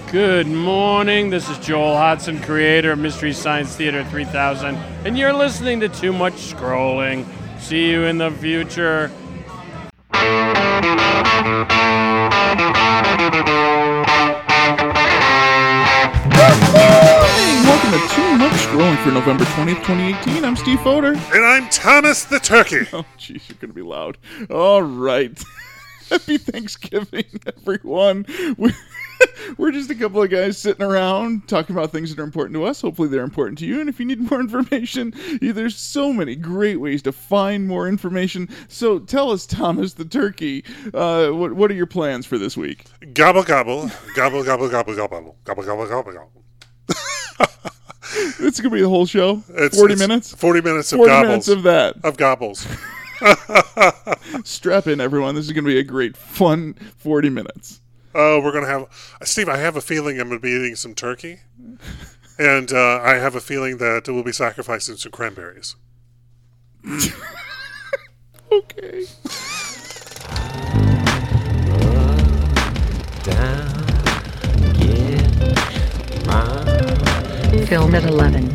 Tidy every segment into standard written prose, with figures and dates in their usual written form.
Good morning. This is Joel Hodson, creator of Mystery Science Theater 3000, and you're listening to Too Much Scrolling. See you in the future. Welcome to Too Much Scrolling for November 20th, 2018. I'm Steve Fodor. And I'm Thomas the Turkey. Oh, jeez, you're going to be loud. All right. Happy Thanksgiving, everyone. We're just a couple of guys sitting around talking about things that are important to us. Hopefully they're important to you. And if you need more information, there's so many great ways to find more information. So tell us, Thomas the Turkey, what are your plans for this week? Gobble, gobble, gobble, gobble, gobble, gobble, gobble, gobble, gobble, gobble. It's going to be the whole show? 40 minutes? 40 minutes of 40 gobbles. minutes of that. Of gobbles. Strap in, everyone. This is going to be a great, fun 40 minutes. Oh, we're going to have... Steve, I have a feeling I'm going to be eating some turkey. And I have a feeling that we'll be sacrificing some cranberries. Okay. Film at 11.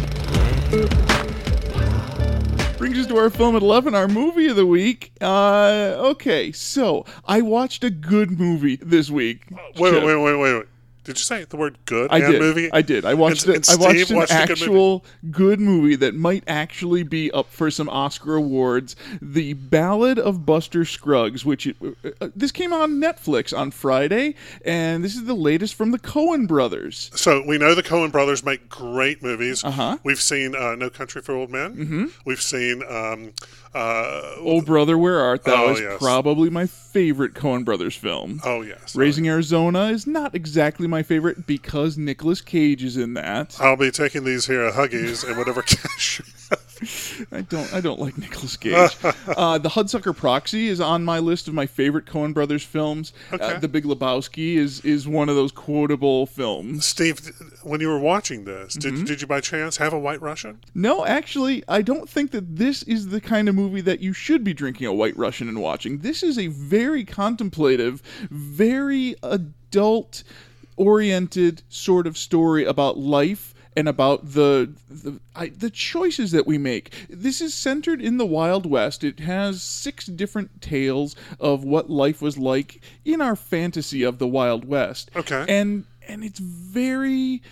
Brings us to our film at 11, our movie of the week. Okay, so I watched a good movie this week. Wait. Did you say the word good I and did. movie? I did. I watched And I watched Steve an watched a actual good movie that might actually be up for some Oscar awards. The Ballad of Buster Scruggs, which this came on Netflix on Friday, and this is the latest from the Coen brothers. So we know the Coen brothers make great movies. Uh-huh. We've seen No Country for Old Men. Mm-hmm. We've seen... Oh Brother, Where Art Thou is yes. probably my favorite Coen brothers film. Oh, yes. Raising Arizona is not exactly my favorite because Nicolas Cage is in that. I'll be taking these here Huggies and whatever cash. I don't like Nicolas Cage. The Hudsucker Proxy is on my list of my favorite Coen brothers films. Okay. The Big Lebowski is one of those quotable films. Steve, when you were watching this, did you by chance have a White Russian? No, actually, I don't think that this is the kind of movie that you should be drinking a White Russian and watching. This is a very contemplative, very adult-oriented sort of story about life and about the choices that we make. This is centered in the Wild West. It has 6 different tales of what life was like in our fantasy of the Wild West. Okay. And it's very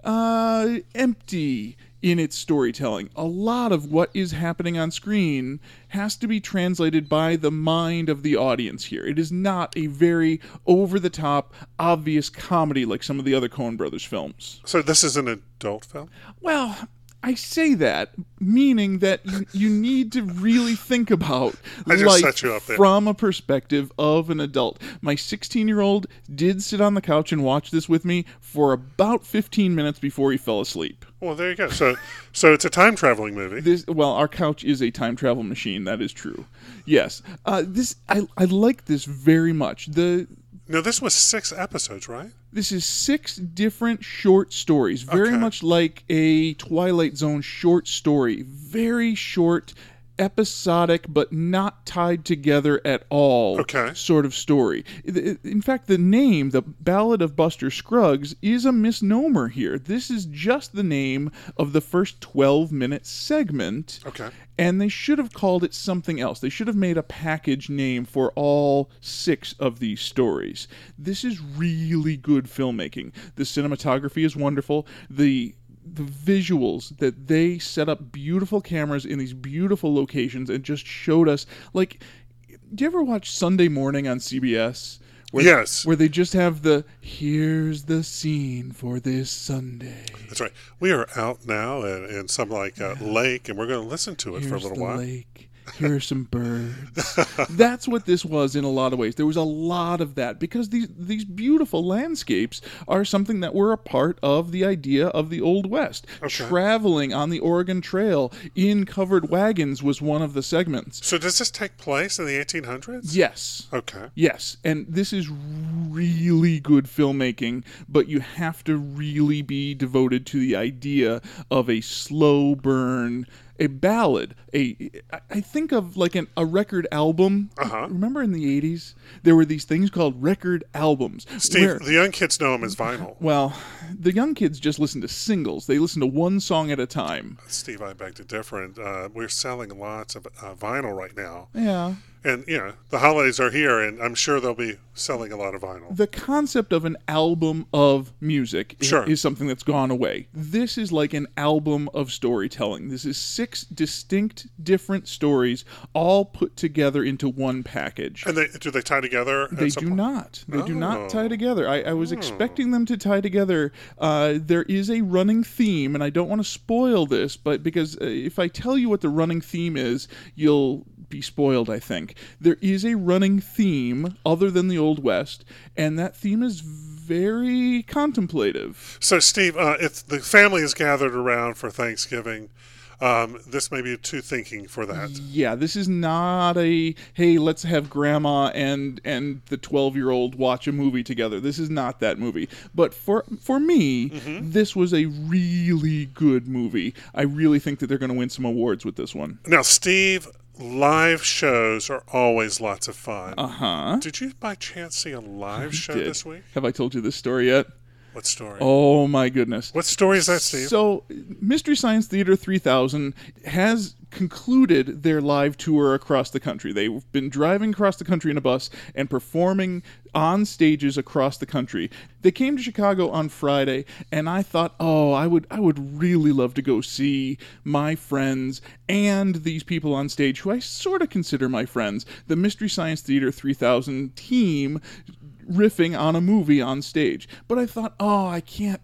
empty in its storytelling. A lot of what is happening on screen has to be translated by the mind of the audience here. It is not a very over-the-top, obvious comedy like some of the other Coen brothers films. So this is an adult film? Well, I say that, meaning that you need to really think about I just life set you up there. from a perspective of an adult. My 16-year-old did sit on the couch and watch this with me for about 15 minutes before he fell asleep. Well, there you go. So it's a time-traveling movie. Our couch is a time travel machine. That is true. Yes. I like this very much. Now, this was 6 episodes, right? This is 6 different short stories, very Okay. much like a Twilight Zone short story. Very short, episodic, but not tied together at all sort of story. In fact, the name, The Ballad of Buster Scruggs, is a misnomer here. This is just the name of the first 12-minute segment. Okay. And they should have called it something else. They should have made a package name for all 6 of these stories. This is really good filmmaking. The cinematography is wonderful. The visuals that they set up beautiful cameras in these beautiful locations and just showed us, like, do you ever watch Sunday Morning on CBS? Yes. Where they just have here's the scene for this Sunday. That's right. We are out now in some lake, and we're going to listen to it for a little while. Lake. Here are some birds. That's what this was in a lot of ways. There was a lot of that because these beautiful landscapes are something that were a part of the idea of the Old West. Okay. Traveling on the Oregon Trail in covered wagons was one of the segments. So does this take place in the 1800s? Yes. Okay. Yes, and this is really good filmmaking, but you have to really be devoted to the idea of a slow burn a ballad, I think of like a record album. Remember in the 80s, there were these things called record albums. Steve, the young kids know them as vinyl. Well, the young kids just listen to singles. They listen to one song at a time. Steve, I beg to differ. We're selling lots of vinyl right now. Yeah. And, the holidays are here, and I'm sure they'll be selling a lot of vinyl. The concept of an album of music Sure. is something that's gone away. This is like an album of storytelling. This is 6 distinct, different stories all put together into one package. And do they tie together? They do not. They do not tie together. I was expecting them to tie together. There is a running theme, and I don't want to spoil this, but because if I tell you what the running theme is, you'll be spoiled, I think. There is a running theme other than the Old West, and that theme is very contemplative. So, Steve, if the family is gathered around for Thanksgiving, this may be too thinking for that. Yeah, this is not a, hey, let's have grandma and the 12-year-old watch a movie together. This is not that movie. But for me, this was a really good movie. I really think that they're going to win some awards with this one. Now, Steve, live shows are always lots of fun. Did you by chance see a live show this week? Have I told you this story yet? What story? Oh, my goodness. What story is that, Steve? So, Mystery Science Theater 3000 has concluded their live tour across the country. They've been driving across the country in a bus and performing on stages across the country. They came to Chicago on Friday, and I thought, I would really love to go see my friends and these people on stage who I sort of consider my friends. The Mystery Science Theater 3000 team riffing on a movie on stage. But I thought, I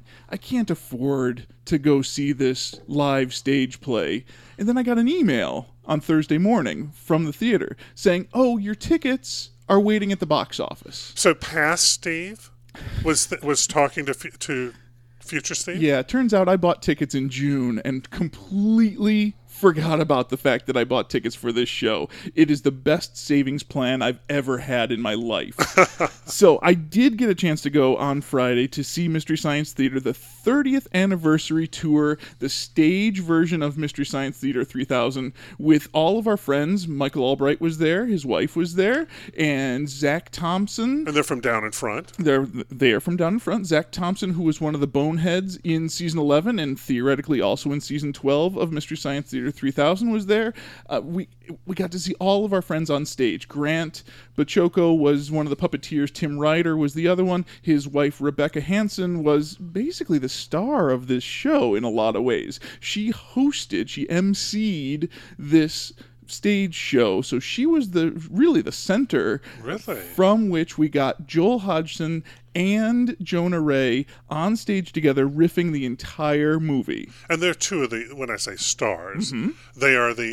can't afford to go see this live stage play. And then I got an email on Thursday morning from the theater saying, your tickets are waiting at the box office. So past Steve was talking to future Steve? Yeah, it turns out I bought tickets in June and completely forgot about the fact that I bought tickets for this show. It is the best savings plan I've ever had in my life. So I did get a chance to go on Friday to see Mystery Science Theater, the 30th anniversary tour, the stage version of Mystery Science Theater 3000 with all of our friends. Michael Albright was there, his wife was there, and Zach Thompson. And they're from Down in Front. They're from Down in Front. Zach Thompson, who was one of the boneheads in season 11 and theoretically also in season 12 of Mystery Science Theater 3000 was there. We got to see all of our friends on stage. Grant Bachoco was one of the puppeteers. Tim Ryder was the other one. His wife, Rebecca Hansen, was basically the star of this show in a lot of ways. She emceed this stage show, so she was really the center from which we got Joel Hodgson and Jonah Ray on stage together riffing the entire movie. And they're two of when I say stars, they are the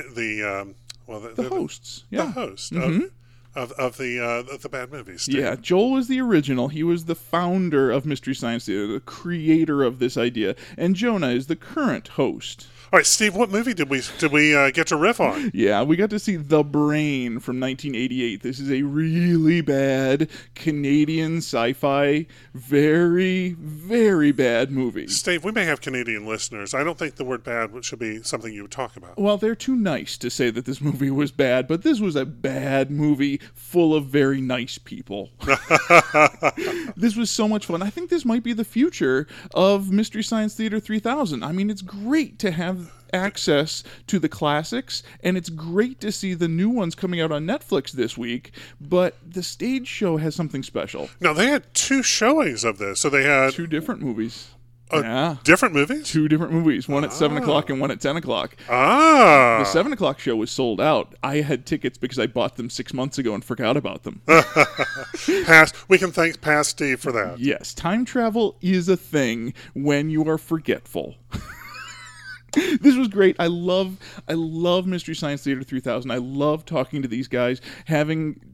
hosts. The host of the bad movies. Steve. Yeah, Joel was the original. He was the founder of Mystery Science Theater, the creator of this idea, and Jonah is the current host. All right, Steve, what movie did we get to riff on? Yeah, we got to see The Brain from 1988. This is a really bad Canadian sci-fi, very, very bad movie. Steve, we may have Canadian listeners. I don't think the word bad should be something you would talk about. Well, they're too nice to say that this movie was bad, but this was a bad movie full of very nice people. This was so much fun. I think this might be the future of Mystery Science Theater 3000. I mean, it's great to have access to the classics, and it's great to see the new ones coming out on Netflix this week, but the stage show has something special. Now, they had 2 showings of this, so they had 2 different movies. Different movies? 2 different movies, one at 7 o'clock and one at 10 o'clock. The 7 o'clock show was sold out. I had tickets because I bought them 6 months ago and forgot about them. We can thank past Steve for that. Yes, time travel is a thing when you are forgetful. This was great. I love Mystery Science Theater 3000. I love talking to these guys, having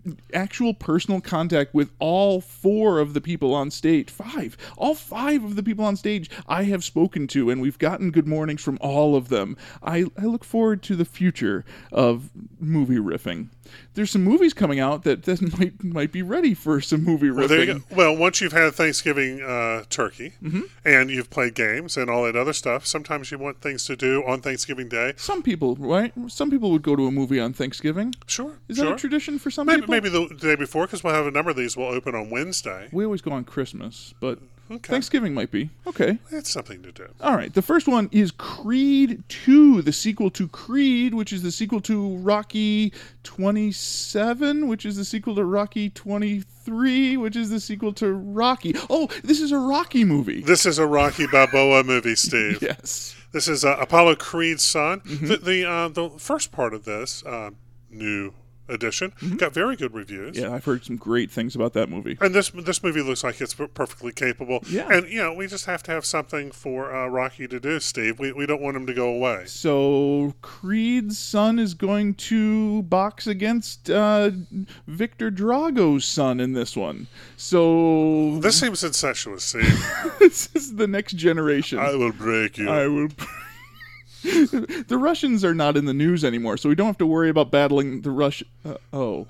actual personal contact with all four of the people on stage. All five of the people on stage I have spoken to, and we've gotten good mornings from all of them. I look forward to the future of movie riffing. There's some movies coming out that might be ready for some movie riffing. Well, there you go. Well, once you've had Thanksgiving turkey Mm-hmm. and you've played games and all that other stuff, sometimes you want things to do on Thanksgiving Day. Some people, right? Some people would go to a movie on Thanksgiving. Sure. Is sure. that a tradition for some Maybe, people? maybe the day before, because we'll have a number of these will open on Wednesday. We always go on Christmas, but Okay. Thanksgiving might be. Okay. It's something to do. All right. The first one is Creed 2, the sequel to Creed, which is the sequel to Rocky 27, which is the sequel to Rocky 23, which is the sequel to Rocky. Oh, this is a Rocky movie. This is a Rocky Balboa movie, Steve. Yes. This is Apollo Creed's son. Mm-hmm. The first part of this new edition got very good reviews. Yeah, I've heard some great things about that movie. And this movie looks like it's perfectly capable. Yeah. And, we just have to have something for Rocky to do, Steve. We don't want him to go away. So Creed's son is going to box against Victor Drago's son in this one. So This seems incestuous, Steve. this is the next generation. I will break you. I will. The Russians are not in the news anymore, so we don't have to worry about battling the Russian. Oh,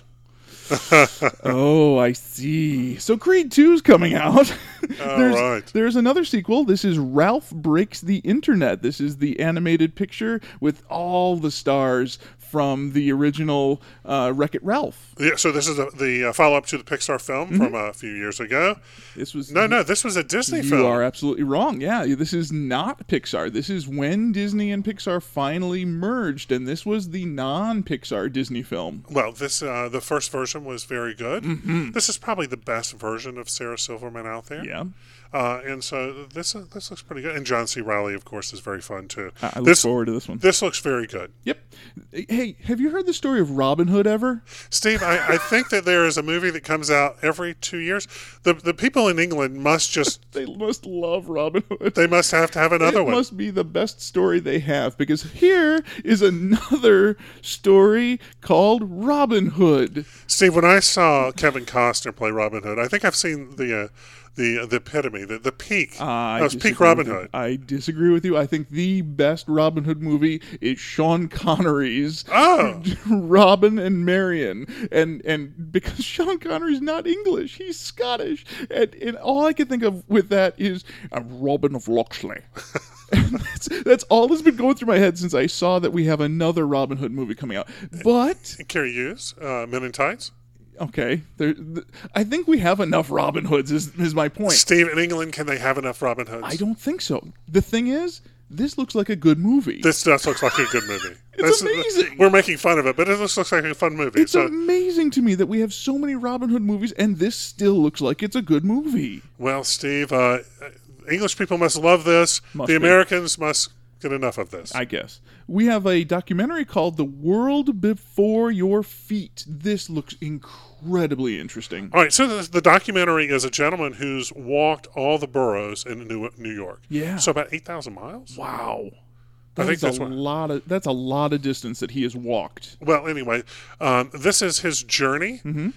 I see. So Creed 2's coming out. Right. There's another sequel. This is Ralph Breaks the Internet. This is the animated picture with all the stars from the original Wreck-It Ralph. Yeah, so this is the follow-up to the Pixar film from a few years ago. This was This was a Disney film. You are absolutely wrong. Yeah, this is not Pixar. This is when Disney and Pixar finally merged, and this was the non-Pixar Disney film. Well, this the first version was very good. Mm-hmm. This is probably the best version of Sarah Silverman out there. Yeah. And so this looks pretty good. And John C. Reilly, of course, is very fun too. I look forward to this one. This looks very good. Yep. Hey, have you heard the story of Robin Hood ever? Steve, I think that there is a movie that comes out every 2 years. The people in England must just They must love Robin Hood. they must have to have another It one. must be the best story they have, because here is another story called Robin Hood. Steve, when I saw Kevin Costner play Robin Hood, I think I've seen the epitome, the peak. That was peak Robin Hood. I disagree with you. I think the best Robin Hood movie is Sean Connery's Robin and Marion. And because Sean Connery's not English, he's Scottish. And all I can think of with that is Robin of Locksley. And that's all that's been going through my head since I saw that we have another Robin Hood movie coming out. But Carrie Hughes, Men in Tights. okay, I think we have enough Robin Hoods. Is my point. Steve, in England, can they have enough Robin Hoods? I don't think so. The thing is, this looks like a good movie. This does looks like a good movie. It's amazing. We're making fun of it, but it looks like a fun movie. It's amazing to me that we have so many Robin Hood movies, and this still looks like it's a good movie. Well, Steve, English people must love this. Must the be. Americans must get enough of this. I guess. We have a documentary called The World Before Your Feet. This looks incredibly interesting. All right, so the documentary is a gentleman who's walked all the boroughs in New York. Yeah. So about 8,000 miles? Wow. I think That's that's a lot of distance that he has walked. Well, anyway, this is his journey, Mm-hmm.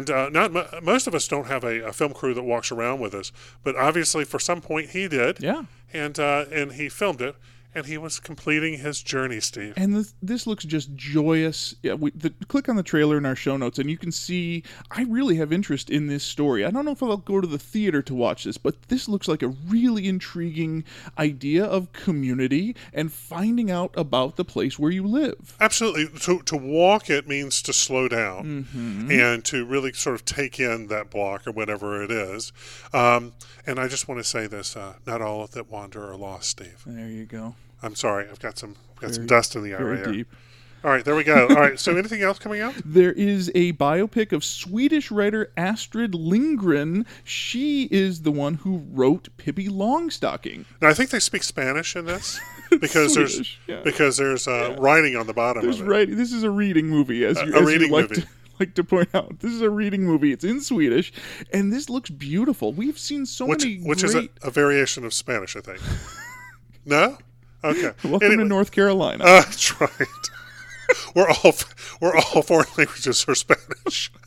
and most of us don't have a film crew that walks around with us, but obviously for some point he did. Yeah. And he filmed it, and he was completing his journey, Steve. And this looks just joyous. Yeah, click on the trailer in our show notes, and you can see I really have interest in this story. I don't know if I'll go to the theater to watch this, but this looks like a really intriguing idea of community and finding out about the place where you live. Absolutely. To walk it means to slow down Mm-hmm. and to really sort of take in that block or whatever it is. And I just want to say this, not all that wander are lost, Steve. There you go. I'm sorry, I've got some dust in the eye Very right here. deep. All right, there we go. All right, so anything else coming out? There is a biopic of Swedish writer Astrid Lindgren. She is the one who wrote Pippi Longstocking. Now, I think they speak Spanish in this because Swedish, yeah. there's writing on the bottom There's of it. right. This is a reading movie, as you reading like movie. like to point out. This is a reading movie. It's in Swedish, and this looks beautiful. We've seen so many Which is great... a variation of Spanish, I think. No? Okay. Welcome Anyway, to North Carolina. that's right. We're all foreign languages are Spanish.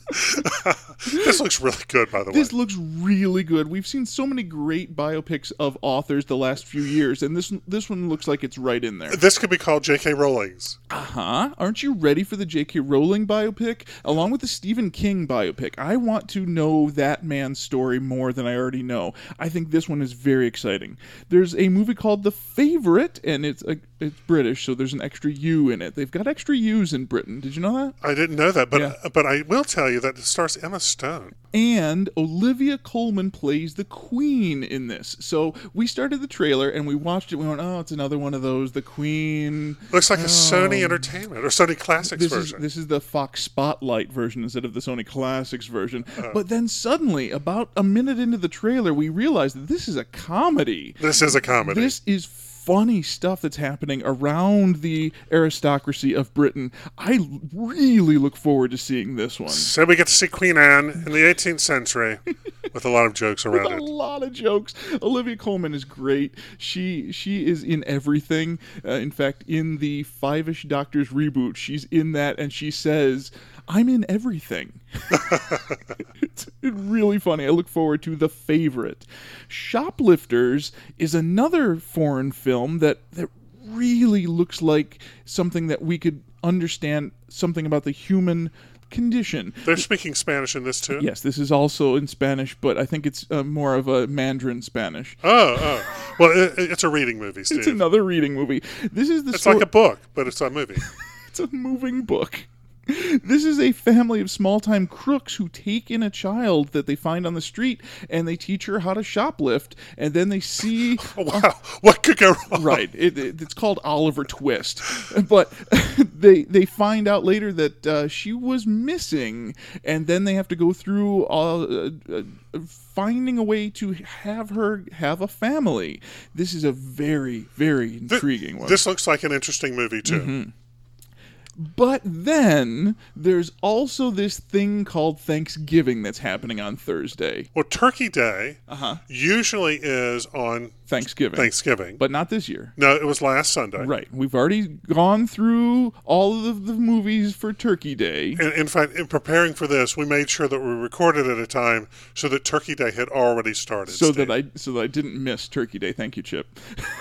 This looks really good, by the way. This looks really good. We've seen so many great biopics of authors the last few years, and this one looks like it's right in there. This could be called J.K. Rowling's. Aren't you ready for the J.K. Rowling biopic? Along with the Stephen King biopic. I want to know that man's story more than I already know. I think this one is very exciting. There's a movie called The Favourite, and it's British, so there's an extra U in it. They've got extra U's in Britain. Did you know that? I didn't know that, but Yeah. but I will tell you that it stars Emma Stone. And Olivia Colman plays the Queen in this. So we started the trailer and we watched it. We went, oh, it's another one of those. The Queen. Looks like a Sony Entertainment or Sony Classics version. This is the Fox Spotlight version instead of the Sony Classics version. But then suddenly, about a minute into the trailer, we realized that this is a comedy. This is a comedy. This is funny stuff that's happening around the aristocracy of Britain. I really look forward to seeing this one. So we get to see Queen Anne in the 18th century with a lot of jokes around With a it. lot of jokes. Olivia Colman is great. She is in everything. In fact, in the Five-ish Doctors reboot, she's in that, and she says, "I'm in everything." It's really funny. I look forward to The Favourite. Shoplifters is another foreign film that really looks like something that we could understand something about the human condition. They're speaking Spanish in this too? Yes, this is also in Spanish, but I think it's more of a Mandarin Spanish. Oh. Well, it's a reading movie, Steve. It's another reading movie. This is the It's like a book, but it's a movie. It's a moving book. This is a family of small-time crooks who take in a child that they find on the street, and they teach her how to shoplift, and then they see... Wow, what could go wrong? Right. It's called Oliver Twist. But they find out later that she was missing, and then they have to go through finding a way to have her have a family. This is a very, very intriguing one. This looks like an interesting movie, too. Mm-hmm. But then there's also this thing called Thanksgiving that's happening on Thursday. Well, Turkey Day usually is on Thanksgiving. But not this year. No, it was last Sunday. Right. We've already gone through all of the movies for Turkey Day. In fact, in preparing for this, we made sure that we recorded at a time so that Turkey Day had already started. So Steve. that I didn't miss Turkey Day. Thank you, Chip.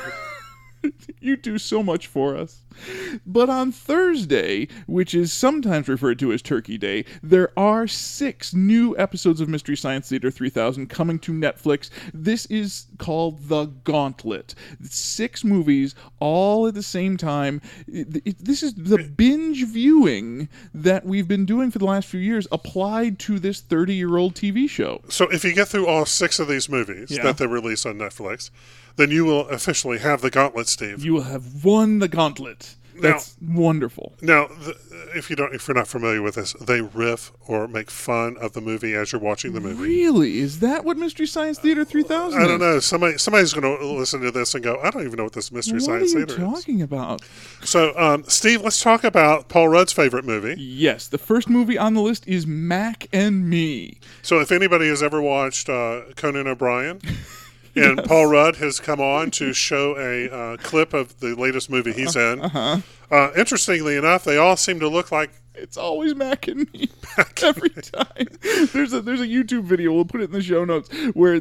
You do so much for us. But on Thursday, which is sometimes referred to as Turkey Day, there are 6 new episodes of Mystery Science Theater 3000 coming to Netflix. This is called The Gauntlet. 6 movies all at the same time. This is the binge viewing that we've been doing for the last few years applied to this 30-year-old TV show. So if you get through all 6 of these movies that they release on Netflix, then you will officially have the Gauntlet, Steve. You will have won the Gauntlet. That's wonderful. Now, if you're not familiar with this, they riff or make fun of the movie as you're watching the movie. Really? Is that what Mystery Science Theater 3000 is? I don't know. Somebody's going to listen to this and go, I don't even know what this Mystery Science Theater is. What are you talking about? So, Steve, let's talk about Paul Rudd's favorite movie. Yes, the first movie on the list is Mac and Me. So if anybody has ever watched Conan O'Brien... And Paul Rudd has come on to show a clip of the latest movie he's in. Interestingly enough, they all seem to look like... It's always Mac and Me every time. There's a YouTube video, we'll put it in the show notes, where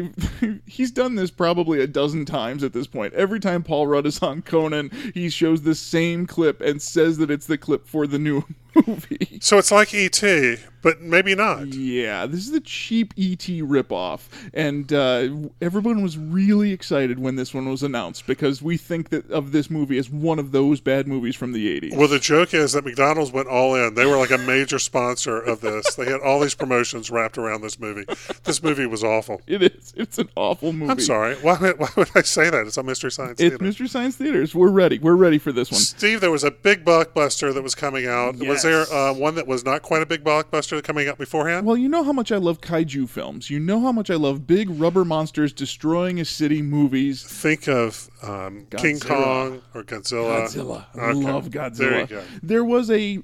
he's done this probably a dozen times at this point. Every time Paul Rudd is on Conan, he shows the same clip and says that it's the clip for the new movie. So it's like E.T., but maybe not. Yeah, this is the cheap E.T. ripoff, and everyone was really excited when this one was announced because we think that of this movie as one of those bad movies from the 80s. Well, the joke is that McDonald's went all in. They were like a major sponsor of this. They had all these promotions wrapped around this movie. This movie was awful. It is. It's an awful movie. I'm sorry. Why would I say that? It's on Mystery Science Theater. It's Mystery Science Theaters. We're ready. We're ready for this one. Steve, there was a big blockbuster that was coming out. Yes. Was there one that was not quite a big blockbuster coming out beforehand? Well, you know how much I love kaiju films. You know how much I love big rubber monsters destroying a city movies. Think of King Kong or Godzilla. Godzilla. I love Godzilla. There you go. There was a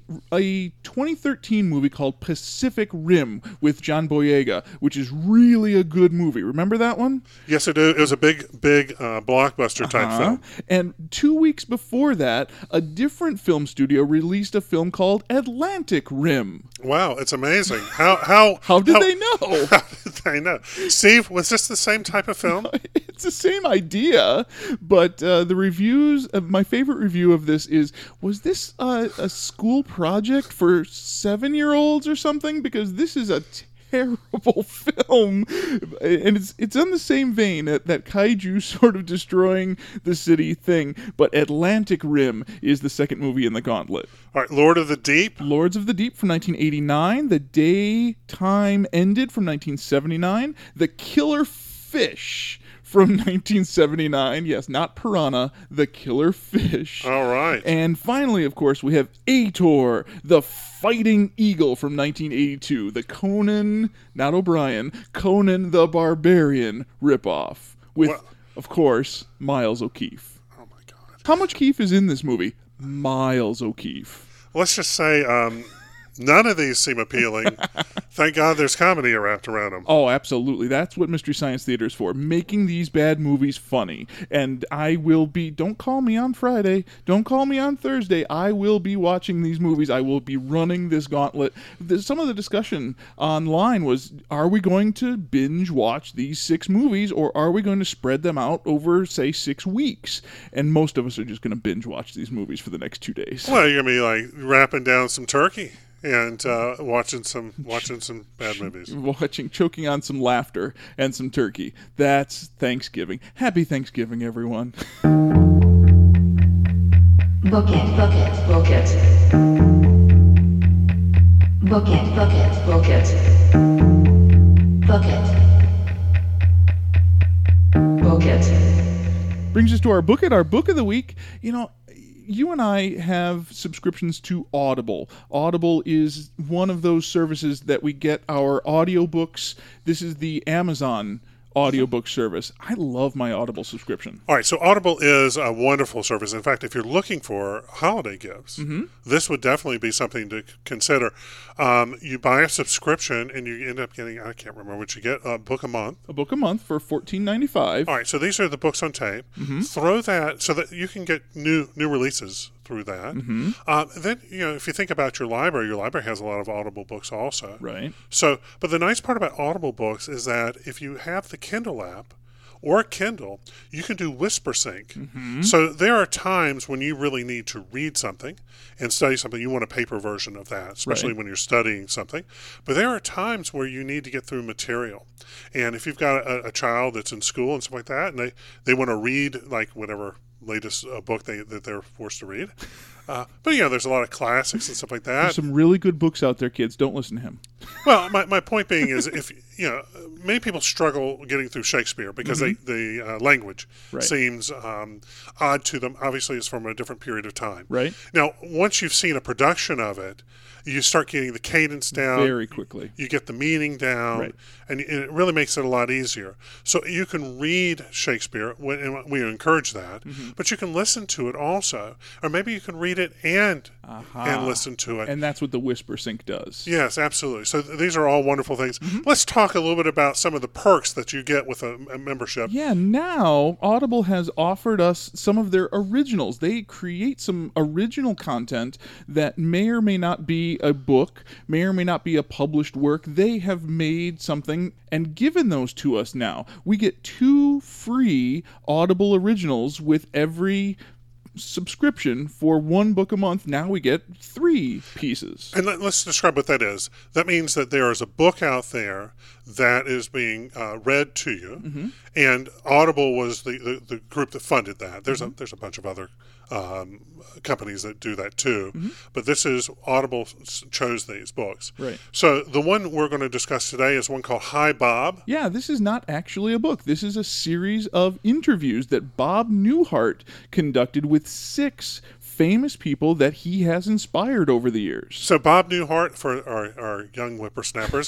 2013 movie called Pacific Rim with John Boyega, which is really a good movie. Remember that one? Yes, it was a big blockbuster type film. And 2 weeks before that, a different film studio released a film called Atlantic Rim. Wow, it's amazing. How did they know? How did they know? Steve, was this the same type of film? It's the same idea, but the reviews. My favorite review of this was this a school project for 7-year-olds or something? Because this is a terrible film, and it's on the same vein that kaiju sort of destroying the city thing, but Atlantic Rim is the second movie in the gauntlet. All right, Lord of the Deep. Lords of the Deep from 1989, The Day Time Ended from 1979, The Killer Fish from 1979. Yes, not Piranha, The Killer Fish. All right. And finally, of course, we have Ator, The Fighting Eagle from 1982, the Conan, not O'Brien, Conan the Barbarian ripoff with, of course, Miles O'Keefe. Oh, my God. How much Keefe is in this movie? Miles O'Keefe. Let's just say none of these seem appealing. Thank God there's comedy wrapped around them. Oh, absolutely. That's what Mystery Science Theater is for, making these bad movies funny. And I will be, don't call me on Friday, don't call me on Thursday, I will be watching these movies. I will be running this gauntlet. Some of the discussion online was, are we going to binge watch these 6 movies, or are we going to spread them out over, say, 6 weeks? And most of us are just going to binge watch these movies for the next 2 days. Well, you're going to be like wrapping down some turkey and watching some bad movies. Choking on some laughter and some turkey. That's Thanksgiving. Happy Thanksgiving, everyone. Book it, book it, book it. Book it, book it, book it. Book it. Book it. Brings us to our book it, our book of the week. You know, you and I have subscriptions to Audible. Audible is one of those services that we get our audiobooks. This is the Amazon audiobook service. I love my Audible subscription. All right, so Audible is a wonderful service. In fact, if you're looking for holiday gifts, this would definitely be something to consider. You buy a subscription and you end up getting, I can't remember what you get, a book a month. A book a month for $14.95. All right, so these are the books on tape. Throw that so that you can get new releases through that. Then, if you think about your library has a lot of Audible books also. Right. So, but the nice part about Audible books is that if you have the Kindle app or a Kindle, you can do Whisper Sync. So there are times when you really need to read something and study something. You want a paper version of that, especially when you're studying something. But there are times where you need to get through material. And if you've got a child that's in school and stuff like that, and they want to read like whatever latest book that they're forced to read. But there's a lot of classics and stuff like that. There's some really good books out there, kids. Don't listen to him. Well, my point being is, if many people struggle getting through Shakespeare because the language seems odd to them. Obviously, it's from a different period of time. Right. Now, once you've seen a production of it, you start getting the cadence down very quickly. You get the meaning down, and it really makes it a lot easier. So you can read Shakespeare, and we encourage that, but you can listen to it also, or maybe you can read it and listen to it. And that's what the Whisper Sync does. Yes, absolutely. So these are all wonderful things. Let's talk a little bit about some of the perks that you get with a membership. Yeah, now Audible has offered us some of their originals. They create some original content that may or may not be a book, may or may not be a published work. They have made something and given those to us now. We get 2 free Audible originals with every subscription for 1 book a month. Now we get 3 pieces. And let's describe what that is. That means that there is a book out there that is being read to you, and Audible was the group that funded that. There's a bunch of other companies that do that too, but this is Audible chose these books. Right. So the one we're going to discuss today is one called Hi, Bob. Yeah, this is not actually a book. This is a series of interviews that Bob Newhart conducted with 6 famous people that he has inspired over the years. So Bob Newhart, for our young whippersnappers,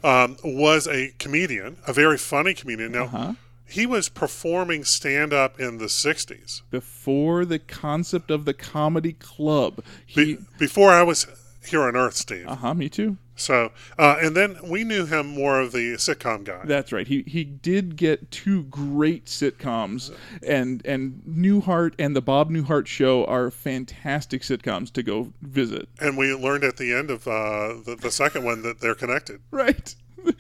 was a comedian, a very funny comedian. Now, he was performing stand-up in the 60s. Before the concept of the comedy club. Before I was here on Earth, Steve. Me too. So, and then we knew him more of the sitcom guy. That's right. He did get 2 great sitcoms, and Newhart and the Bob Newhart Show are fantastic sitcoms to go visit. And we learned at the end of the second one that they're connected. Right.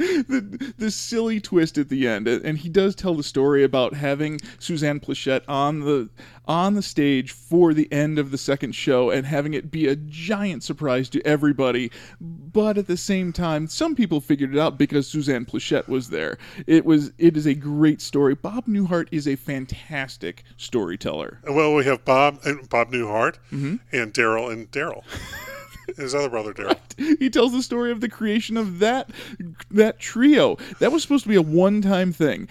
The silly twist at the end, and he does tell the story about having Suzanne Pleshette on the stage for the end of the second show and having it be a giant surprise to everybody, but at the same time some people figured it out because Suzanne Pleshette was there. It is a great story. Bob Newhart is a fantastic storyteller. Well, we have Bob Newhart and Daryl. His other brother, Daryl. He tells the story of the creation of that trio. That was supposed to be a one-time thing.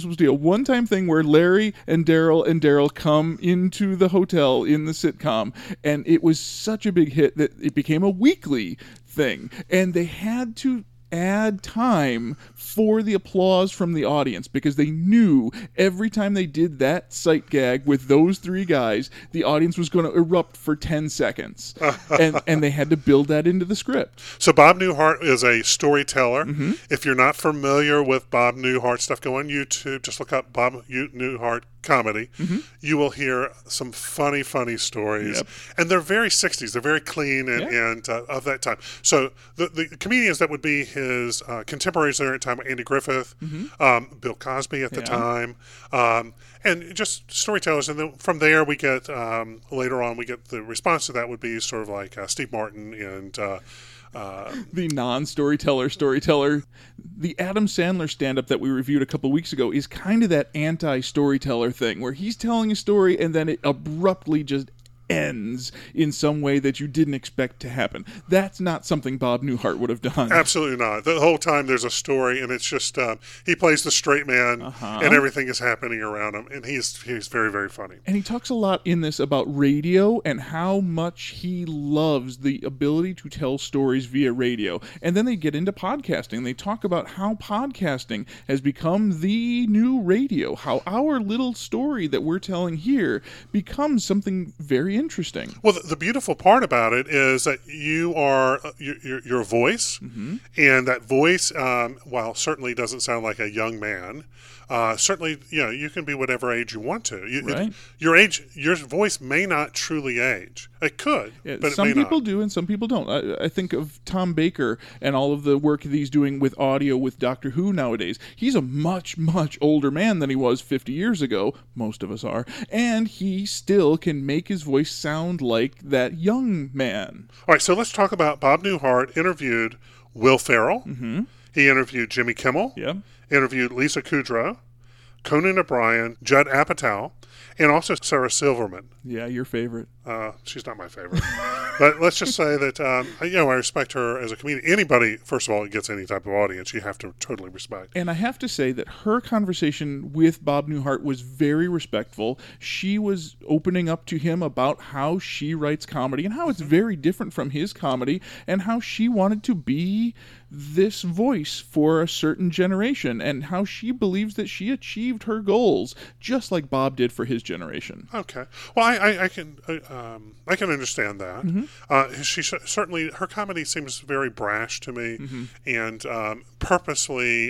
Where Larry and Daryl come into the hotel in the sitcom, and it was such a big hit that it became a weekly thing. And they had to add time for the applause from the audience because they knew every time they did that sight gag with those 3 guys, the audience was going to erupt for 10 seconds. and they had to build that into the script. So Bob Newhart is a storyteller. If you're not familiar with Bob Newhart stuff, go on YouTube. Just look up Bob Newhart comedy. You will hear some funny stories. Yep. And they're very 60s. They're very clean and of that time. So the comedians that would be his contemporaries there at the time, Andy Griffith, Bill Cosby at the time, and just storytellers. And then from there we get, later on, we get the response to that would be sort of like Steve Martin and... the non-storyteller. The Adam Sandler stand-up that we reviewed a couple weeks ago is kind of that anti-storyteller thing, where he's telling a story and then it abruptly just ends in some way that you didn't expect to happen. That's not something Bob Newhart would have done. Absolutely not. The whole time there's a story, and it's just he plays the straight man, and everything is happening around him, and he's very, very funny. And he talks a lot in this about radio and how much he loves the ability to tell stories via radio. And then they get into podcasting. They talk about how podcasting has become the new radio, how our little story that we're telling here becomes something very interesting. Well, the beautiful part about it is that you are your voice, and that voice, while certainly doesn't sound like a young man, certainly you can be whatever age you want to. Right. Your voice may not truly age. It could, but some it may people not. do and some people don't. I think of Tom Baker and all of the work that he's doing with audio with Doctor Who nowadays. He's a much, much older man than he was 50 years ago. Most of us are. And he still can make his voice sound like that young man. All right, so let's talk about Bob Newhart interviewed Will Ferrell. He interviewed Jimmy Kimmel. Yeah. Interviewed Lisa Kudrow, Conan O'Brien, Judd Apatow, and also Sarah Silverman. Yeah, your favorite. She's not my favorite. But let's just say that, I respect her as a comedian. Anybody, first of all, who gets any type of audience, you have to totally respect. And I have to say that her conversation with Bob Newhart was very respectful. She was opening up to him about how she writes comedy and how it's very different from his comedy and how she wanted to be this voice for a certain generation and how she believes that she achieved her goals just like Bob did for his generation. Okay. Well, I can understand that. She certainly, her comedy seems very brash to me and purposely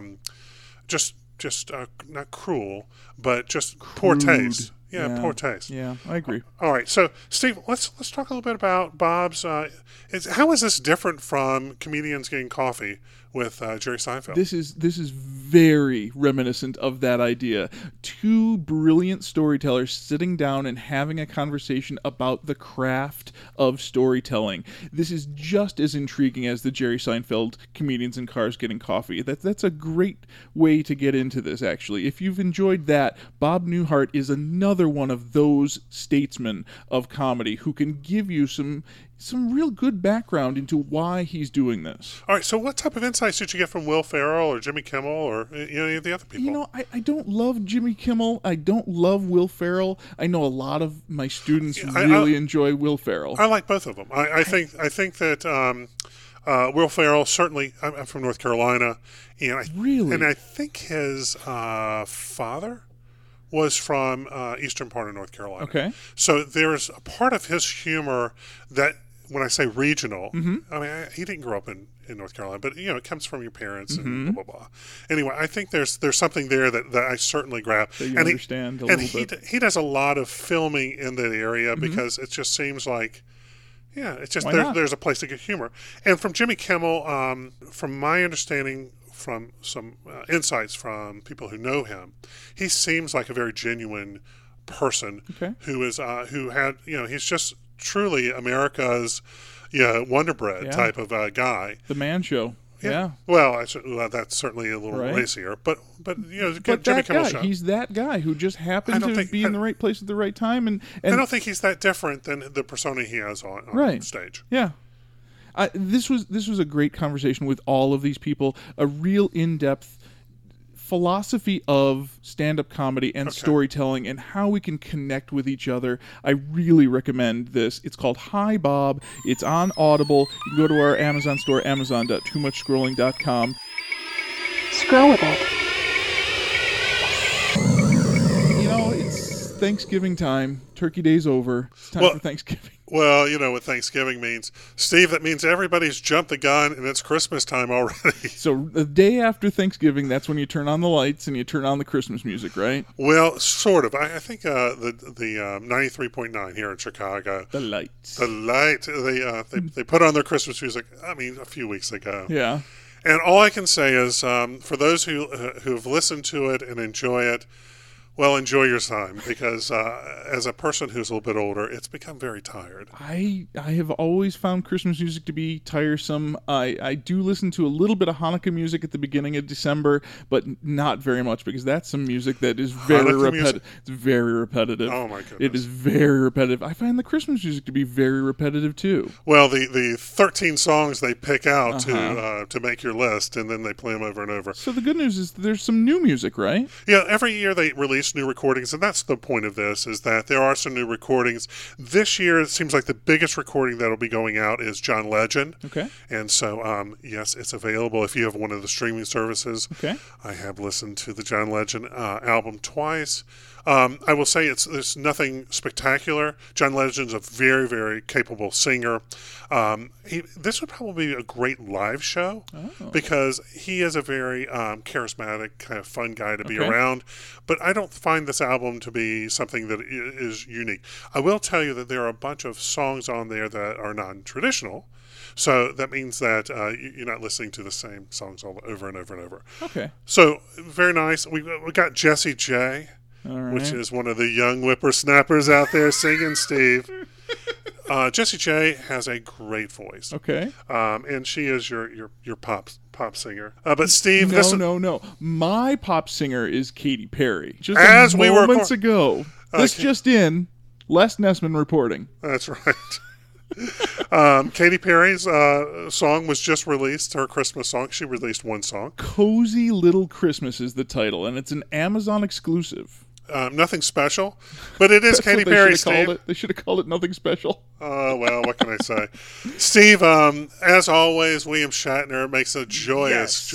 just not cruel, but just poor taste. Yeah, poor taste. Yeah, I agree. All right, so Steve, let's talk a little bit about Bob's. How is this different from comedians getting coffee with Jerry Seinfeld? This is very reminiscent of that idea. 2 brilliant storytellers sitting down and having a conversation about the craft of storytelling. This is just as intriguing as the Jerry Seinfeld comedians in cars getting coffee. That's a great way to get into this, actually. If you've enjoyed that, Bob Newhart is another one of those statesmen of comedy who can give you some real good background into why he's doing this. All right, so what type of insights did you get from Will Ferrell or Jimmy Kimmel or any of the other people? I don't love Jimmy Kimmel. I don't love Will Ferrell. I know a lot of my students really enjoy Will Ferrell. I like both of them. I think that Will Ferrell, certainly, I'm from North Carolina, and I think his father was from eastern part of North Carolina. Okay. So there's a part of his humor that when I say regional, I mean, he didn't grow up in North Carolina, but it comes from your parents and blah, blah, blah. Anyway, I think there's something there that I certainly grab. So you and understand a and little bit. he does a lot of filming in that area because it just seems like, it's just Why not? there's a place to get humor. And from Jimmy Kimmel, from my understanding, from some insights from people who know him, he seems like a very genuine person who had he's just truly America's Wonder Bread type of guy. The Man Show. Yeah. Well, that's certainly a little racier, but Jimmy that Kimmel guy, Show. he's that guy who just happened to be in the right place at the right time, and I don't think he's that different than the persona he has on stage. Yeah. This was a great conversation with all of these people, a real in-depth philosophy of stand-up comedy and storytelling and how we can connect with each other. I really recommend this. It's called Hi Bob. It's on Audible. You can go to our Amazon store, amazon.toommuchscrolling.com. Scroll with it. It's Thanksgiving time. Turkey Day's over. It's time for Thanksgiving. Well, you know what Thanksgiving means. Steve, that means everybody's jumped the gun and it's Christmas time already. So the day after Thanksgiving, that's when you turn on the lights and you turn on the Christmas music, right? Well, sort of. I think the 93.9 here in Chicago. The lights. They put on their Christmas music, a few weeks ago. Yeah. And all I can say is, for those who have listened to it and enjoy it, well, enjoy your time, because as a person who's a little bit older, it's become very tired. I have always found Christmas music to be tiresome. I do listen to a little bit of Hanukkah music at the beginning of December, but not very much, because that's some music that is very repetitive. It's very repetitive. Oh, my goodness. It is very repetitive. I find the Christmas music to be very repetitive, too. Well, the 13 songs they pick out to make your list, and then they play them over and over. So the good news is there's some new music, right? Yeah, every year they release new recordings, and that's the point of this, is that there are some new recordings. This year, it seems like the biggest recording that'll be going out is John Legend. Okay. And so, yes, it's available if you have one of the streaming services. Okay. I have listened to the John Legend album twice. I will say there's nothing spectacular. John Legend's a very, very capable singer. This would probably be a great live show because he is a very charismatic, kind of fun guy to be around. But I don't find this album to be something that is unique. I will tell you that there are a bunch of songs on there that are non-traditional. So that means that you're not listening to the same songs all over and over and over. Okay. So very nice. We got Jessie J, which is one of the young whippersnappers out there singing, Steve. Jessie J has a great voice. Okay. And she is your pop singer. But Steve, No. My pop singer is Katy Perry. Just as we were moments ago. This just in, Les Nessman reporting. That's right. Katy Perry's song was just released, her Christmas song. She released one song. Cozy Little Christmas is the title, and it's an Amazon exclusive. Nothing special, but it is Katy Perry, Steve. They should have called it Nothing Special. Well, what can I say? Steve, as always, William Shatner makes a joyous,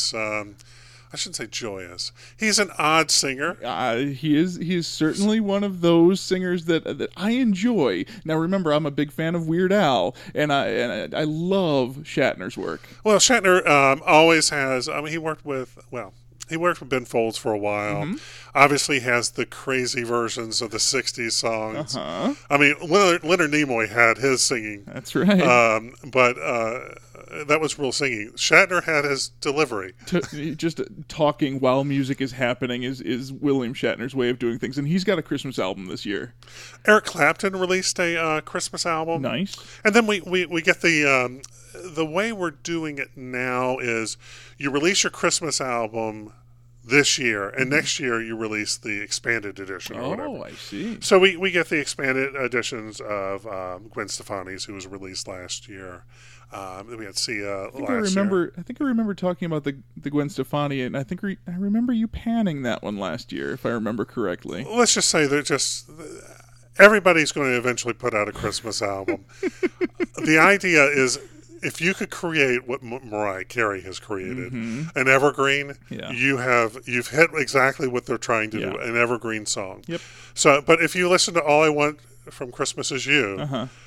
I shouldn't say joyous. He's an odd singer. He is certainly one of those singers that I enjoy. Now, remember, I'm a big fan of Weird Al, and I love Shatner's work. Well, Shatner always has. he worked with Ben Folds for a while. Mm-hmm. Obviously has the crazy versions of the 60s songs. Leonard Nimoy had his singing. That's right. But that was real singing. Shatner had his delivery. Just talking while music is happening is William Shatner's way of doing things. And he's got a Christmas album this year. Eric Clapton released a Christmas album. Nice. And then we get the way we're doing it now is you release your Christmas album this year, and next year you release the expanded edition or whatever. Oh, I see. So we get the expanded editions of Gwen Stefani's, who was released last year. We had Sia last year. I think I remember talking about the Gwen Stefani, and I think I remember you panning that one last year, if I remember correctly. Let's just say everybody's going to eventually put out a Christmas album. The idea is, if you could create what Mariah Carey has created, an evergreen, you've hit exactly what they're trying to do, an evergreen song. Yep. So, but if you listen to All I Want from Christmas Is You,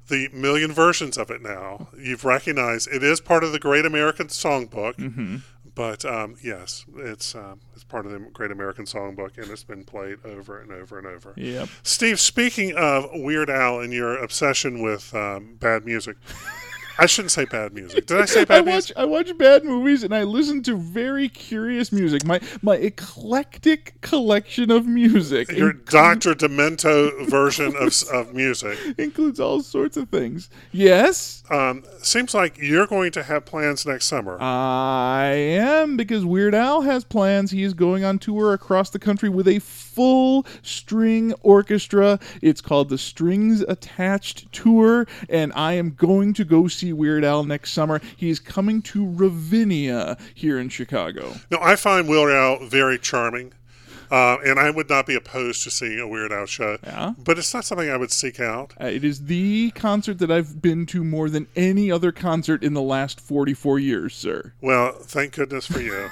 the million versions of it now. You've recognized it is part of the Great American Songbook. Mm-hmm. But yes, it's part of the Great American Songbook, and it's been played over and over and over. Yep. Steve, speaking of Weird Al and your obsession with bad music, I shouldn't say bad music. Did I say bad music? I watch bad movies and I listen to very curious music. My eclectic collection of music. Your Dr. Demento version of music includes all sorts of things. Yes? Seems like you're going to have plans next summer. I am, because Weird Al has plans. He is going on tour across the country with a full string orchestra. It's called the Strings Attached Tour, and I am going to go see Weird Al next summer. He's coming to Ravinia here in Chicago. No, I find Weird Al very charming, and I would not be opposed to seeing a Weird Al show. Yeah. But it's not something I would seek out. It is the concert that I've been to more than any other concert in the last 44 years, sir. Well, thank goodness for you.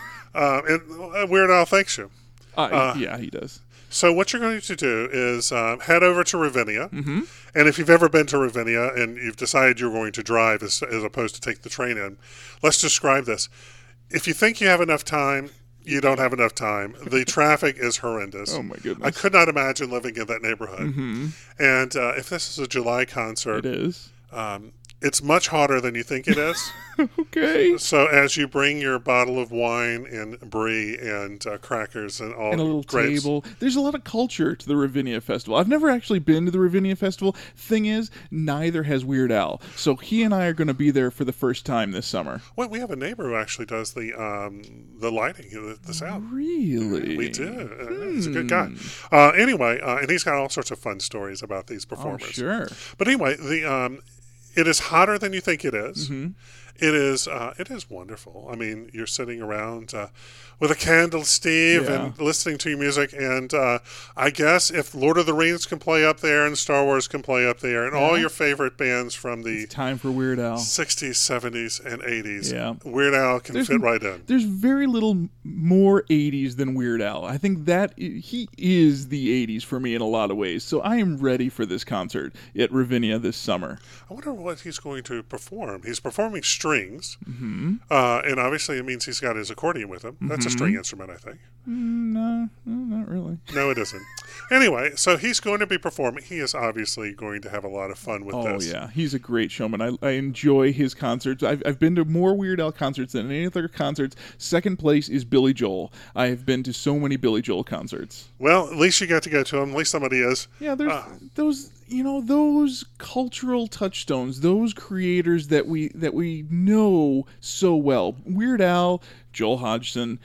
And Weird Al thanks you. Yeah, he does. So what you're going to do is head over to Ravinia, Mm-hmm. and if you've ever been to Ravinia and you've decided you're going to drive as opposed to take the train in, let's describe this. If you think you have enough time, you don't have enough time. The traffic is horrendous. Oh, my goodness. I could not imagine living in that neighborhood. Mm-hmm. And if this is a July concert, It is. it's much hotter than you think it is. Okay. So as you bring your bottle of wine and brie and crackers and all And a little grapes, table. There's a lot of culture to the Ravinia Festival. I've never actually been to the Ravinia Festival. Thing is, neither has Weird Al. So he and I are going to be there for the first time this summer. Well, we have a neighbor who actually does the lighting, the sound. Really? We do. He's a good guy. Anyway, and he's got all sorts of fun stories about these Oh, performers. sure. But anyway, it is hotter than you think it is. Mm-hmm. It is wonderful. I mean, you're sitting around with a candle, Steve, Yeah. and listening to your music. And I guess if Lord of the Rings can play up there and Star Wars can play up there and all your favorite bands from the Time for Weird Al. 60s, 70s, and 80s, Yeah. Weird Al can fit right in. There's very little more 80s than Weird Al. I think that he is the 80s for me in a lot of ways. So I am ready for this concert at Ravinia this summer. I wonder what he's going to perform. He's performing strings, Mm-hmm. and obviously it means he's got his accordion with him. That's a string instrument, I think. No, not really. No, it isn't. Anyway, so he's going to be performing. He is obviously going to have a lot of fun with Oh, this. yeah. He's a great showman. I enjoy his concerts. I've been to more Weird Al concerts than any other concerts. Second place is Billy Joel. I have been to so many Billy Joel concerts. Well, at least you got to go to him. At least somebody is. Yeah, there's those cultural touchstones, those creators that we know so well. Weird Al, Joel Hodgson,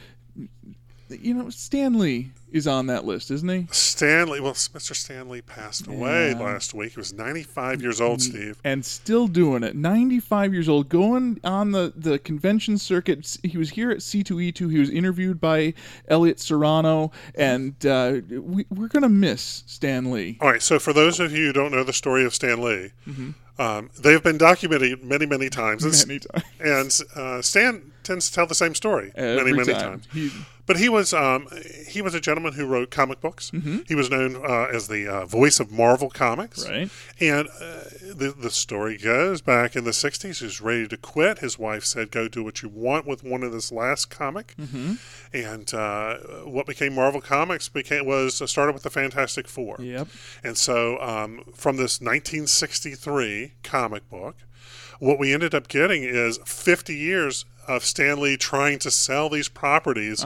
Stan Lee is on that list, isn't he? Mr. Stanley passed away last week. He was 95 years old, Steve. And still doing it. 95 years old, going on the convention circuit. He was here at C2E2. He was interviewed by Elliot Serrano, and we're going to miss Stan Lee. All right, so for those of you who don't know the story of Stan Lee, they've been documented many, many times. Many times. And Stan tends to tell the same story Every many time. times. But he was a gentleman who wrote comic books. Mm-hmm. He was known as the voice of Marvel Comics. Right. And the story goes back in the 60s, he was ready to quit. His wife said, go do what you want with one of this last comic. Mm-hmm. And what became Marvel Comics started with the Fantastic Four. Yep. And so from this 1963 comic book, what we ended up getting is 50 years of Stan Lee trying to sell these properties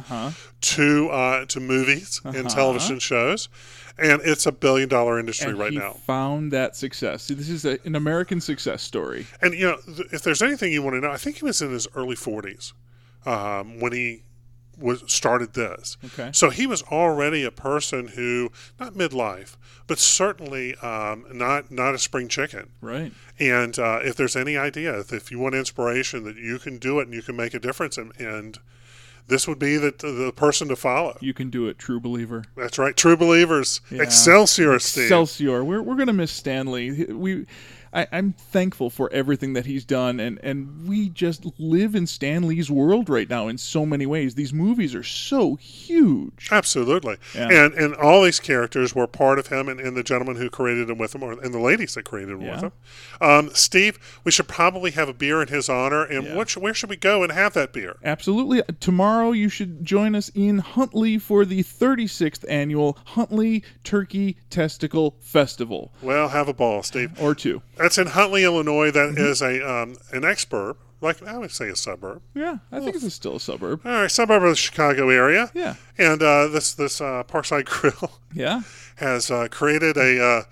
to movies and television shows. And it's $1 billion industry And right he now. found that success. See, this is an American success story. And, if there's anything you want to know, I think he was in his early 40s when he started this. Okay. So he was already a person who, not midlife, but certainly not a spring chicken. Right. And if there's any idea, if you want inspiration, that you can do it and you can make a difference, and this would be the person to follow. You can do it, true believer. That's right. True believers. Yeah. Excelsior, Steve. Excelsior. We're going to miss Stan Lee. I'm thankful for everything that he's done, and we just live in Stan Lee's world right now in so many ways. These movies are so huge. Absolutely. Yeah. And all these characters were part of him and the gentleman who created him with him, and the ladies that created him with him. Steve, we should probably have a beer in his honor, and where should we go and have that beer? Absolutely. Tomorrow you should join us in Huntley for the 36th annual Huntley Turkey Testicle Festival. Well, have a ball, Steve. Or two. That's in Huntley, Illinois. That is an exurb, like I would say a suburb. Yeah, I think it's still a suburb. All right, suburb of the Chicago area. Yeah. And this Parkside Grill Yeah. has created a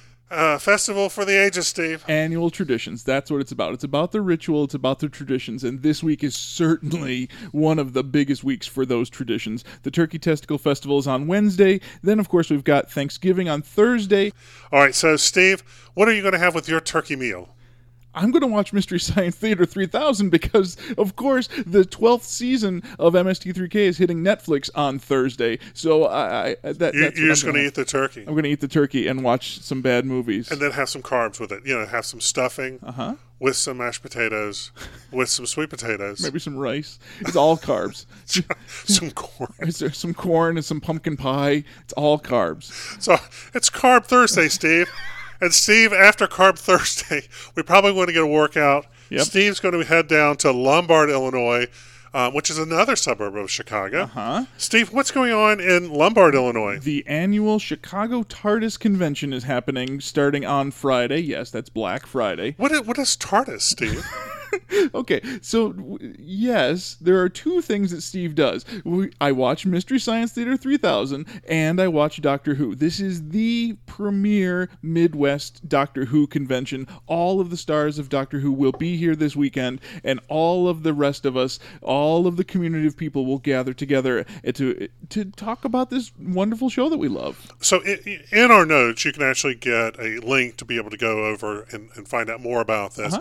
festival for the ages, Steve. Annual traditions. That's what it's about. It's about the ritual. It's about the traditions. And this week is certainly one of the biggest weeks for those traditions. The Turkey Testicle Festival is on Wednesday. Then, of course, we've got Thanksgiving on Thursday. All right, so, Steve, what are you going to have with your turkey meal? I'm going to watch Mystery Science Theater 3000 because, of course, the 12th season of MST3K is hitting Netflix on Thursday. So that's You're just going to eat the turkey. I'm going to eat the turkey and watch some bad movies. And then have some carbs with it. Have some stuffing with some mashed potatoes, with some sweet potatoes. Maybe some rice. It's all carbs. Some corn. There's some corn and some pumpkin pie. It's all carbs. So it's Carb Thursday, Steve. And Steve, after Carb Thursday, we probably want to get a workout. Yep. Steve's going to head down to Lombard, Illinois, which is another suburb of Chicago. Steve, what's going on in Lombard, Illinois? The annual Chicago TARDIS convention is happening starting on Friday. Yes, that's Black Friday. What is TARDIS, Steve? Okay, so yes, there are two things that Steve does. I watch Mystery Science Theater 3000, and I watch Doctor Who. This is the premier Midwest Doctor Who convention. All of the stars of Doctor Who will be here this weekend, and all of the rest of us, all of the community of people will gather together to talk about this wonderful show that we love. So in our notes, you can actually get a link to be able to go over and find out more about this.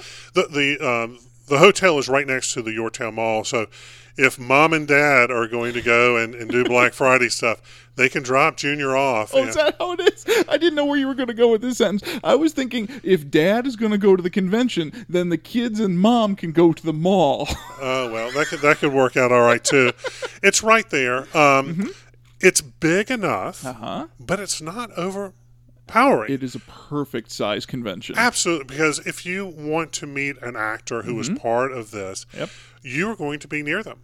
The hotel is right next to the Yorktown Mall, so if Mom and Dad are going to go and do Black Friday stuff, they can drop Junior off. Oh, is that how it is? I didn't know where you were going to go with this sentence. I was thinking if Dad is going to go to the convention, then the kids and Mom can go to the mall. Oh, well, that could work out all right, too. It's right there. It's big enough, but it's not overpowering. It is a perfect size convention. Absolutely, because if you want to meet an actor who was part of this, you are going to be near them.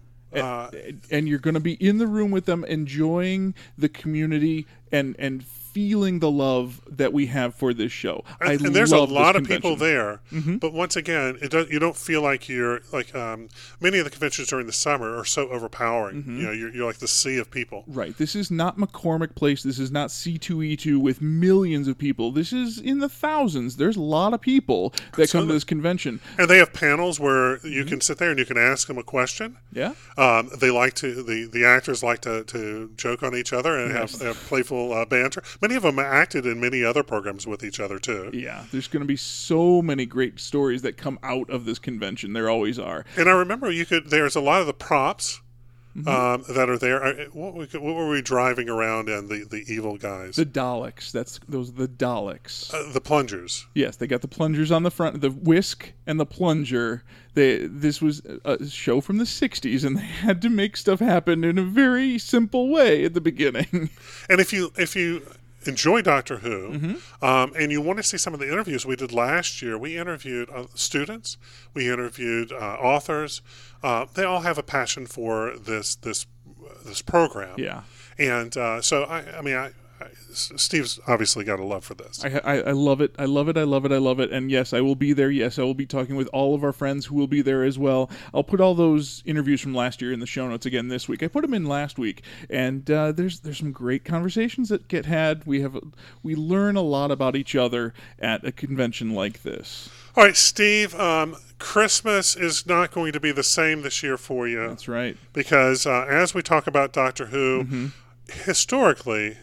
And you're going to be in the room with them, enjoying the community and feeling the love that we have for this show. And there's a lot of people there, but once again, you don't feel like you're like many of the conventions during the summer are so overpowering. You're like the sea of people. Right. This is not McCormick Place. This is not C2E2 with millions of people. This is in the thousands. There's a lot of people that come to this convention, and they have panels where you can sit there and you can ask them a question. Yeah. They like to the actors like to joke on each other and have playful banter. Many of them acted in many other programs with each other, too. Yeah, there's going to be so many great stories that come out of this convention. There always are. And I remember there's a lot of the props that are there. What were we driving around in, the evil guys? The Daleks. Those are the Daleks. The plungers. Yes, they got the plungers on the front, the whisk and the plunger. This was a show from the 60s, and they had to make stuff happen in a very simple way at the beginning. And if you enjoy Doctor Who, and you want to see some of the interviews we did last year, we interviewed students, we interviewed authors. They all have a passion for this program. Yeah. And so, Steve's obviously got a love for this. I love it. I love it. I love it. I love it. And yes, I will be there. Yes, I will be talking with all of our friends who will be there as well. I'll put all those interviews from last year in the show notes again this week. I put them in last week, and there's some great conversations that get had. We learn a lot about each other at a convention like this. All right, Steve, Christmas is not going to be the same this year for you. That's right. Because as we talk about Doctor Who, historically,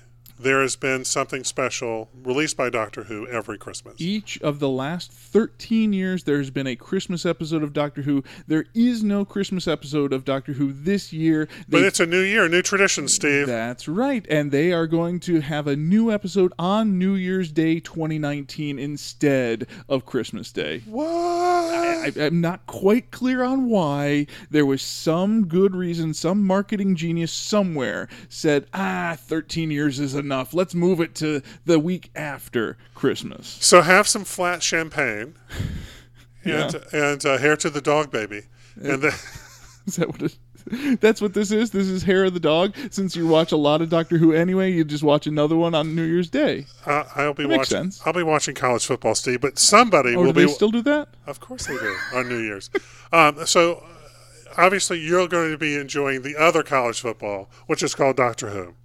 there has been something special released by Doctor Who every Christmas. Each of the last 13 years, there's been a Christmas episode of Doctor Who. There is no Christmas episode of Doctor Who this year. But it's a new year, new tradition, Steve. That's right. And they are going to have a new episode on New Year's Day 2019 instead of Christmas Day. What? I'm not quite clear on why. There was some good reason, some marketing genius somewhere said, 13 years is enough. Let's move it to the week after Christmas. So have some flat champagne Yeah. and hair to the dog baby. And then Is that what it That's what this is? This is Hair of the Dog? Since you watch a lot of Doctor Who anyway, you just watch another one on New Year's Day. I'll be Makes watching. sense. I'll be watching college football, Steve. But somebody Oh, will do they be. still do that? Of course they do on New Year's. So obviously you're going to be enjoying the other college football, which is called Doctor Who.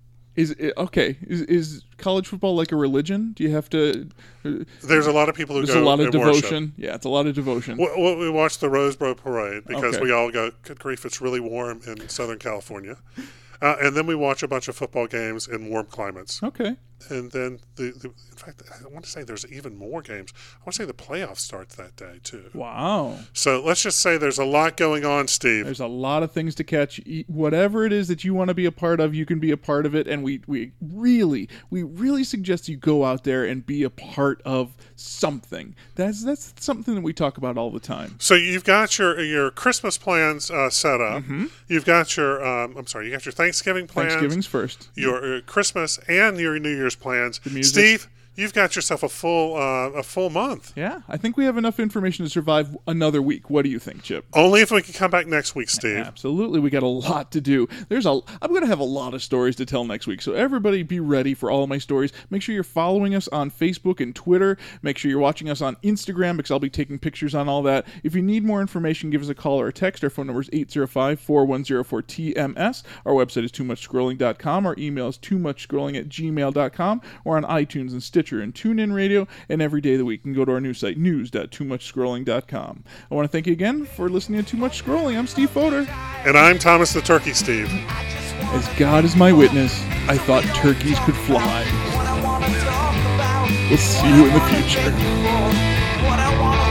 Is college football like a religion? Do you have to? There's a lot of people who There's go a lot of and devotion. worship. Yeah, it's a lot of devotion. We watch the Roseboro Parade because Okay. we all go, good grief, it's really warm in Southern California. And then we watch a bunch of football games in warm climates. Okay. And then, in fact, I want to say there's even more games. I want to say the playoffs starts that day, too. Wow. So let's just say there's a lot going on, Steve. There's a lot of things to catch. Whatever it is that you want to be a part of, you can be a part of it. And we really suggest you go out there and be a part of something. That's something that we talk about all the time. So you've got your Christmas plans set up. Mm-hmm. You've got your you got your Thanksgiving plans. Thanksgiving's first. Your Christmas and your New Year's plans. The music. Steve, you've got yourself a full month. Yeah, I think we have enough information to survive another week. What do you think, Chip? Only if we can come back next week, Steve. Absolutely, we got a lot to do. I'm going to have a lot of stories to tell next week, so everybody be ready for all of my stories. Make sure you're following us on Facebook and Twitter. Make sure you're watching us on Instagram because I'll be taking pictures on all that. If you need more information, give us a call or a text. Our phone number is 805-410-4TMS. Our website is toomuchscrolling.com. Our email is toomuchscrolling@gmail.com. We're on iTunes and Stitcher and TuneIn Radio, and every day of the week you can go to our news site, news.toomuchscrolling.com. I want to thank you again for listening to Too Much Scrolling. I'm Steve Fodor. And I'm Thomas the Turkey, Steve. As God is my witness, I thought turkeys could fly. We'll see you in the future. What I wanna